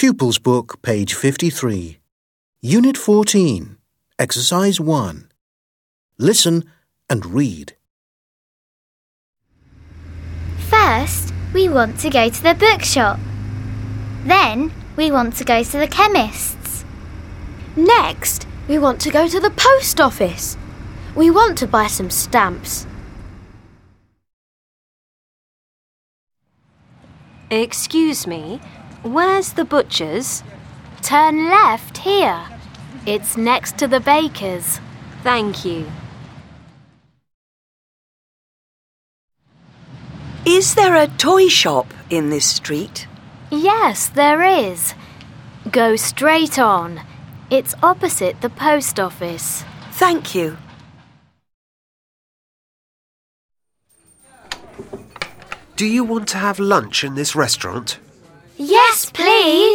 Pupils Book, page 53. Unit 14, Exercise 1. Listen and read. First, we want to go to the bookshop. Then, we want to go to the chemist's. Next, we want to go to the post office. We want to buy some stamps. Excuse me, where's the butcher's? Turn left here. It's next to the baker's. Thank you. Is there a toy shop in this street? Yes, there is. Go straight on. It's opposite the post office. Thank you. Do you want to have lunch in this restaurant? Yes, please.